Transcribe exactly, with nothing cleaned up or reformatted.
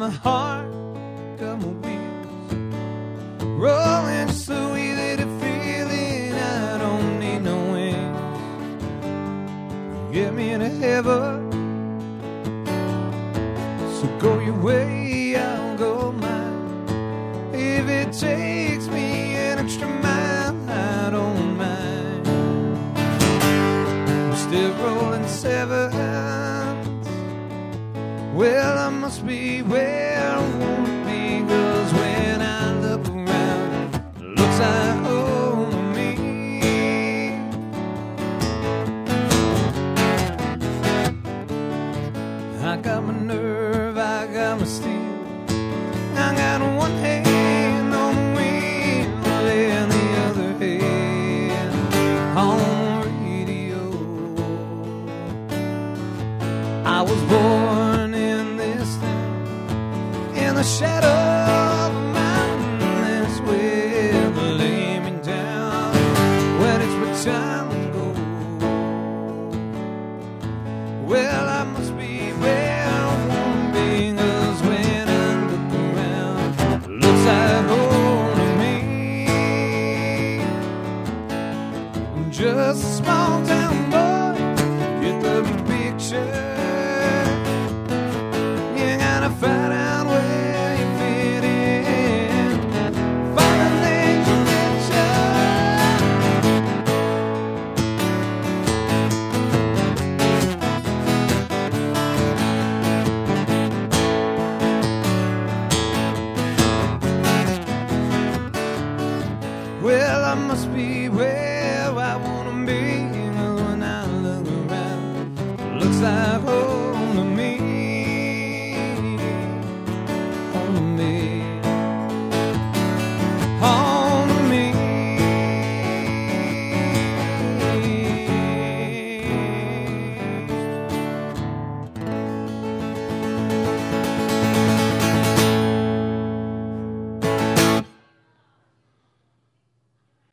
my heart got more wheels, rolling just so easy to feeling. I don't need no wings, get me into heaven. So go your way, I'll go mine. If it takes me an extra mile, I don't mind. I'm still rolling sevens. Well, I must be where I want to be, 'cause when I look around, it looks like home to me. I got my nerve, I got my steel, I got one hand on the wheel and the other hand on the radio. I was born in this town, in the shadow of a mountain. That's where they lay me down when it's my time to go. Well, I must be where I want to be, 'cause when I look around, it looks like home to me. I'm just a small town boy, get the picture. You gotta find out where you fit in, find the things you get you. Well, I must be where I wanna be, 'cause when I look around, it looks like